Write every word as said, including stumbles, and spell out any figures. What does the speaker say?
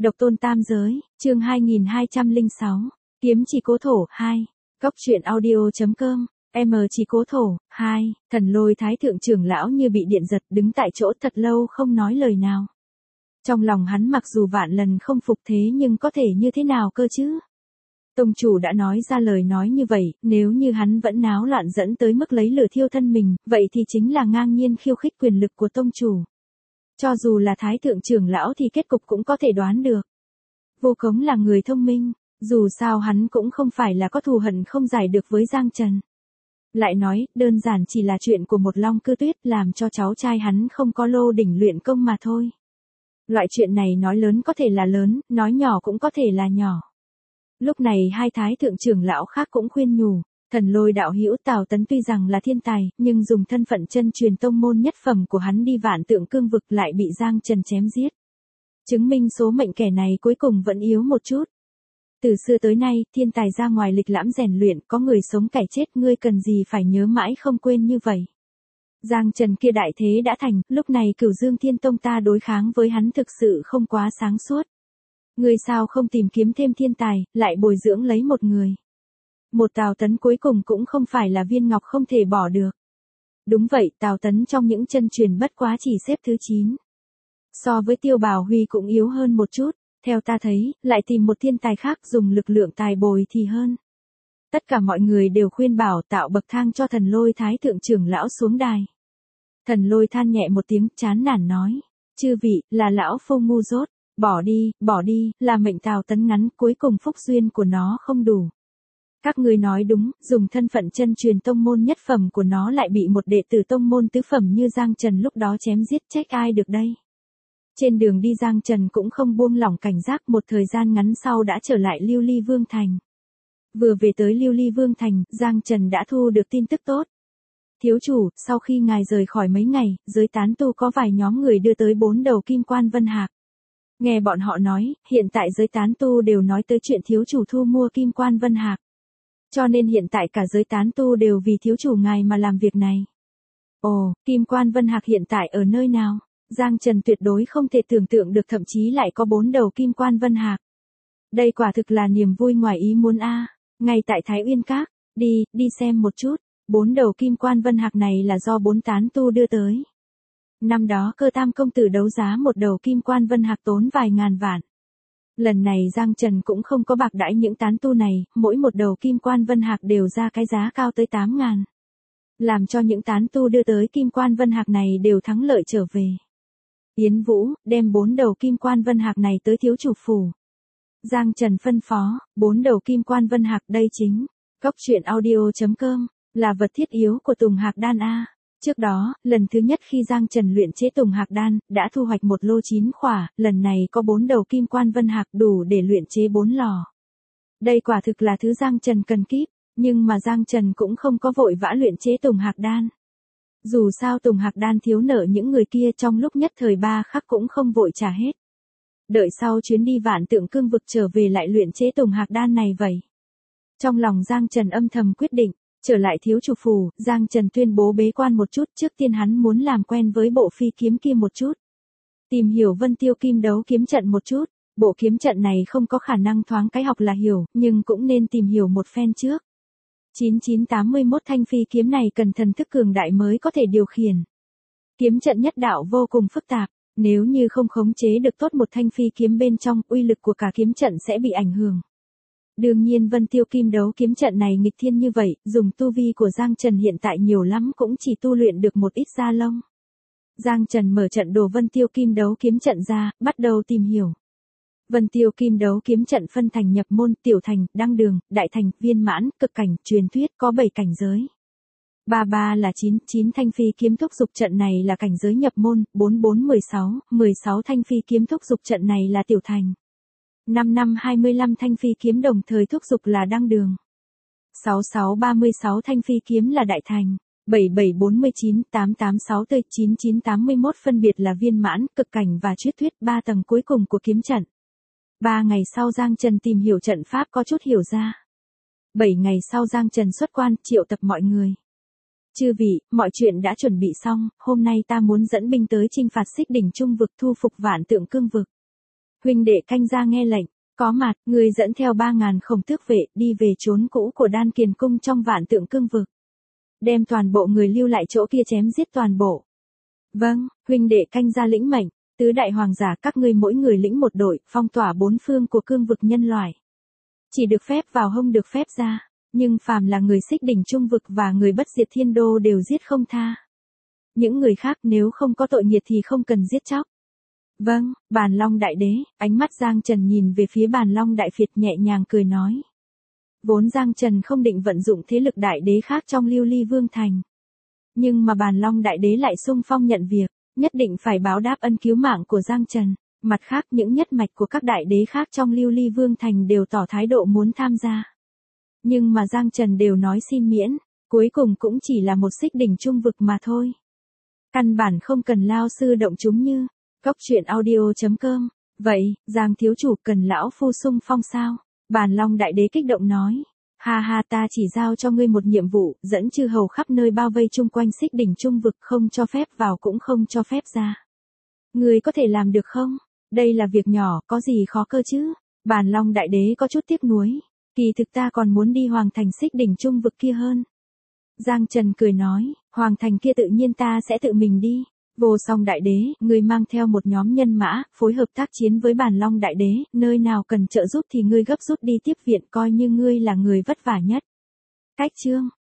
Độc tôn tam giới, chương hai nghìn hai trăm lẻ sáu, kiếm chỉ cố thổ, hai, Góc truyện audio.com, M chỉ cố thổ, hai, Thần Lôi Thái Thượng trưởng lão như bị điện giật đứng tại chỗ thật lâu không nói lời nào. Trong lòng hắn mặc dù vạn lần không phục thế nhưng có thể như thế nào cơ chứ? Tông chủ đã nói ra lời nói như vậy, nếu như hắn vẫn náo loạn dẫn tới mức lấy lửa thiêu thân mình, vậy thì chính là ngang nhiên khiêu khích quyền lực của tông chủ. Cho dù là Thái Thượng trưởng lão thì kết cục cũng có thể đoán được. Vô Cống là người thông minh, dù sao hắn cũng không phải là có thù hận không giải được với Giang Trần. Lại nói, đơn giản chỉ là chuyện của một Long Cư Tuyết làm cho cháu trai hắn không có lô đỉnh luyện công mà thôi. Loại chuyện này nói lớn có thể là lớn, nói nhỏ cũng có thể là nhỏ. Lúc này hai Thái Thượng trưởng lão khác cũng khuyên nhủ, Thần Lôi đạo hữu Tào Tấn tuy rằng là thiên tài, nhưng dùng thân phận chân truyền tông môn nhất phẩm của hắn đi Vạn Tượng Cương vực lại bị Giang Trần chém giết. Chứng minh số mệnh kẻ này cuối cùng vẫn yếu một chút. Từ xưa tới nay, thiên tài ra ngoài lịch lãm rèn luyện, có người sống kẻ chết, ngươi cần gì phải nhớ mãi không quên như vậy. Giang Trần kia đại thế đã thành, lúc này Cửu Dương Thiên Tông ta đối kháng với hắn thực sự không quá sáng suốt. Ngươi sao không tìm kiếm thêm thiên tài, lại bồi dưỡng lấy một người. Một Tào Tấn cuối cùng cũng không phải là viên ngọc không thể bỏ được. Đúng vậy, Tào Tấn trong những chân truyền bất quá chỉ xếp thứ chín. So với Tiêu Bảo Huy cũng yếu hơn một chút, theo ta thấy, lại tìm một thiên tài khác dùng lực lượng tài bồi thì hơn. Tất cả mọi người đều khuyên bảo tạo bậc thang cho Thần Lôi Thái Thượng trưởng lão xuống đài. Thần Lôi than nhẹ một tiếng chán nản nói, chư vị, là lão phu ngu dốt, bỏ đi, bỏ đi, là mệnh Tào Tấn ngắn, cuối cùng phúc duyên của nó không đủ. Các ngươi nói đúng, dùng thân phận chân truyền tông môn nhất phẩm của nó lại bị một đệ tử tông môn tứ phẩm như Giang Trần lúc đó chém giết, trách ai được đây. Trên đường đi Giang Trần cũng không buông lỏng cảnh giác, một thời gian ngắn sau đã trở lại Lưu Ly Vương Thành. Vừa về tới Lưu Ly Vương Thành, Giang Trần đã thu được tin tức tốt. Thiếu chủ, sau khi ngài rời khỏi mấy ngày, giới tán tu có vài nhóm người đưa tới bốn đầu kim quan vân hạc. Nghe bọn họ nói, hiện tại giới tán tu đều nói tới chuyện thiếu chủ thu mua kim quan vân hạc. Cho nên hiện tại cả giới tán tu đều vì thiếu chủ ngài mà làm việc này. Ồ, kim quan vân hạc hiện tại ở nơi nào? Giang Trần tuyệt đối không thể tưởng tượng được, thậm chí lại có bốn đầu kim quan vân hạc. Đây quả thực là niềm vui ngoài ý muốn a. Ngay tại Thái Uyên Các, đi, đi xem một chút. Bốn đầu kim quan vân hạc này là do bốn tán tu đưa tới. Năm đó Cơ Tam công tử đấu giá một đầu kim quan vân hạc tốn vài ngàn vạn. Lần này Giang Trần cũng không có bạc đãi những tán tu này, mỗi một đầu kim quan vân hạc đều ra cái giá cao tới tám ngàn. Làm cho những tán tu đưa tới kim quan vân hạc này đều thắng lợi trở về. Yến Vũ, đem bốn đầu kim quan vân hạc này tới thiếu chủ phủ. Giang Trần phân phó, bốn đầu kim quan vân hạc đây chính, Góc truyện audio.com, là vật thiết yếu của Tùng Hạc Đan A. Trước đó, lần thứ nhất khi Giang Trần luyện chế Tùng Hạc Đan, đã thu hoạch một lô chín khỏa, lần này có bốn đầu kim quan vân hạc đủ để luyện chế bốn lò. Đây quả thực là thứ Giang Trần cần kíp, nhưng mà Giang Trần cũng không có vội vã luyện chế Tùng Hạc Đan. Dù sao Tùng Hạc Đan thiếu nợ những người kia trong lúc nhất thời ba khắc cũng không vội trả hết. Đợi sau chuyến đi Vạn Tượng Cương vực trở về lại luyện chế Tùng Hạc Đan này vậy. Trong lòng Giang Trần âm thầm quyết định, trở lại thiếu chủ phủ, Giang Trần tuyên bố bế quan một chút, trước tiên hắn muốn làm quen với bộ phi kiếm kia một chút. Tìm hiểu Vân Tiêu Kim đấu kiếm trận một chút, bộ kiếm trận này không có khả năng thoáng cái học là hiểu, nhưng cũng nên tìm hiểu một phen trước. chín chín tám mốt thanh phi kiếm này cần thần thức cường đại mới có thể điều khiển. Kiếm trận nhất đạo vô cùng phức tạp, nếu như không khống chế được tốt một thanh phi kiếm bên trong, uy lực của cả kiếm trận sẽ bị ảnh hưởng. Đương nhiên Vân Tiêu Kim đấu kiếm trận này nghịch thiên như vậy, dùng tu vi của Giang Trần hiện tại nhiều lắm cũng chỉ tu luyện được một ít da lông. Giang Trần mở trận đồ Vân Tiêu Kim đấu kiếm trận ra, bắt đầu tìm hiểu. Vân Tiêu Kim đấu kiếm trận phân thành nhập môn, tiểu thành, đăng đường, đại thành, viên mãn, cực cảnh, truyền thuyết, có bảy cảnh giới. ba ba là chín, chín thanh phi kiếm thúc dục trận này là cảnh giới nhập môn, bốn bốn mười sáu, mười sáu thanh phi kiếm thúc dục trận này là tiểu thành. năm năm hai mươi lăm thanh phi kiếm đồng thời thúc dục là đăng đường. sáu sáu ba mươi sáu thanh phi kiếm là đại thành. bảy bảy bốn mươi chín, tám tám sáu tới chín chín tám mốt phân biệt là viên mãn, cực cảnh và truyền thuyết, ba tầng cuối cùng của kiếm trận. Ba ngày sau Giang Trần tìm hiểu trận pháp có chút hiểu ra. Bảy ngày sau Giang Trần xuất quan, triệu tập mọi người. Chư vị, mọi chuyện đã chuẩn bị xong, hôm nay ta muốn dẫn binh tới chinh phạt Xích Đỉnh Trung vực, thu phục Vạn Tượng Cương vực. Huynh đệ canh gia nghe lệnh, có mặt, người dẫn theo ba ngàn khổng tước vệ đi về chốn cũ của Đan Kiền Cung trong Vạn Tượng Cương vực. Đem toàn bộ người lưu lại chỗ kia chém giết toàn bộ. Vâng, huynh đệ canh gia lĩnh mệnh, tứ đại hoàng giả các ngươi mỗi người lĩnh một đội, phong tỏa bốn phương của cương vực nhân loại. Chỉ được phép vào không được phép ra, nhưng phàm là người xích đỉnh trung vực và người bất diệt thiên đô đều giết không tha. Những người khác nếu không có tội nghiệt thì không cần giết chóc. Vâng, Bàn Long Đại Đế, ánh mắt Giang Trần nhìn về phía Bàn Long Đại Phiệt nhẹ nhàng cười nói. Vốn Giang Trần không định vận dụng thế lực đại đế khác trong Lưu Ly Vương Thành. Nhưng mà Bàn Long Đại Đế lại xung phong nhận việc, nhất định phải báo đáp ân cứu mạng của Giang Trần. Mặt khác những nhất mạch của các đại đế khác trong Lưu Ly Vương Thành đều tỏ thái độ muốn tham gia. Nhưng mà Giang Trần đều nói xin miễn, cuối cùng cũng chỉ là một xích đỉnh trung vực mà thôi. Căn bản không cần lao sư động chúng như, cốc truyện audio chấm com. Vậy, Giang thiếu chủ cần lão phu xung phong sao? Bàn Long Đại Đế kích động nói. Ha ha, ta chỉ giao cho ngươi một nhiệm vụ, dẫn chư hầu khắp nơi bao vây chung quanh xích đỉnh trung vực, không cho phép vào cũng không cho phép ra. Ngươi có thể làm được không? Đây là việc nhỏ, có gì khó cơ chứ? Bàn Long Đại Đế có chút tiếc nuối. Kỳ thực ta còn muốn đi hoàng thành xích đỉnh trung vực kia hơn. Giang Trần cười nói, hoàng thành kia tự nhiên ta sẽ tự mình đi. Vô Song Đại Đế, ngươi mang theo một nhóm nhân mã, phối hợp tác chiến với Bàn Long Đại Đế, nơi nào cần trợ giúp thì ngươi gấp rút đi tiếp viện, coi như ngươi là người vất vả nhất. Cách chương